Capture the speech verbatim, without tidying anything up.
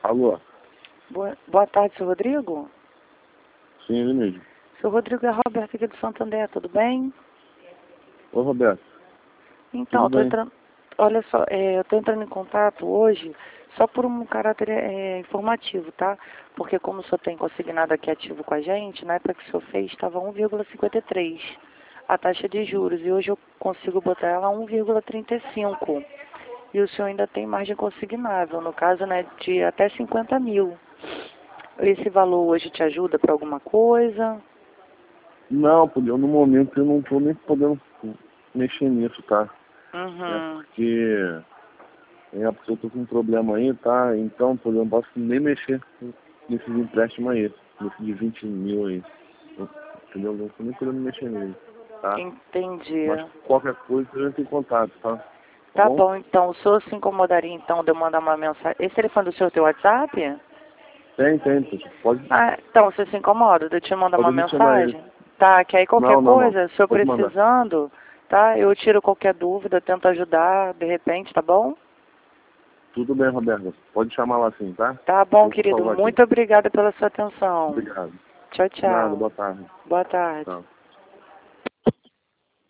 Alô? Boa, boa tarde, seu Rodrigo. Sim, ele mesmo. Seu Rodrigo é Roberto aqui do Santander, tudo bem? Ô, Roberto. Então, eu Tudo tô bem? entrando, olha só, é, eu tô entrando em contato hoje só por um caráter é, informativo, tá? Porque como o senhor tem consignado aqui ativo com a gente, na época que o senhor fez estava um vírgula cinquenta e três a taxa de juros e hoje eu consigo botar ela a um vírgula trinta e cinco. E o senhor ainda tem margem consignável, no caso, né, de até cinquenta mil. Esse valor hoje te ajuda para alguma coisa? Não, porque eu, no momento eu não tô nem podendo mexer nisso, tá? É Uhum. porque... É porque eu tô com um problema aí, tá? Então, por exemplo, eu não posso nem mexer nesses empréstimos aí. Nesse de vinte mil aí. Eu- Entendeu? Eu não tô nem podendo mexer nele, tá? Entendi. Mas qualquer coisa eu entro em contato, tá? Tá Tá bom? bom, então, o senhor se incomodaria então de eu mandar uma mensagem? Esse telefone do senhor tem WhatsApp? Tem, tem. Tu pode, Ah, então, você se incomoda de eu te mandar uma pode adicionar ele. mensagem? Tá, que aí qualquer Não, não, não. coisa, se eu Pode mandar. precisando, tá? Eu tiro qualquer dúvida, tento ajudar de repente, tá bom? Tudo bem, Roberto. Pode chamar lá assim, tá? Tá bom, Eu vou querido. salvar aqui. Muito obrigada pela sua atenção. Obrigado. Tchau, Nada, tchau. boa tarde. Boa tarde. Tchau.